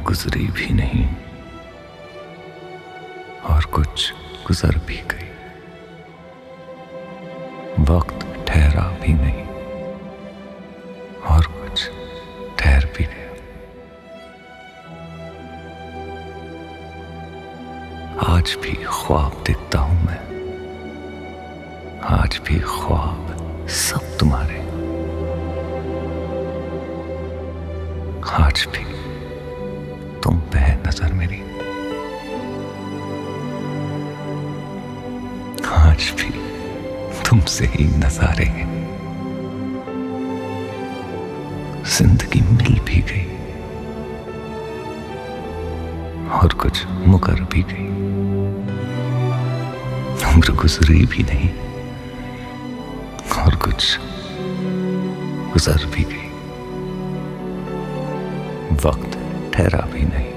गुजरी भी नहीं और कुछ गुजर भी गई। वक्त ठहरा भी नहीं और कुछ ठहर भी गया। आज भी ख्वाब देखता हूं मैं, आज भी ख्वाब सब तुम्हारे, आज भी तुम पे है नजर मेरी, आज भी तुमसे ही नजारे हैं। जिंदगी मिल भी गई और कुछ मुकर भी गई। उम्र गुजरी भी नहीं और कुछ गुजर भी गई। वक्त ठहरा भी नहीं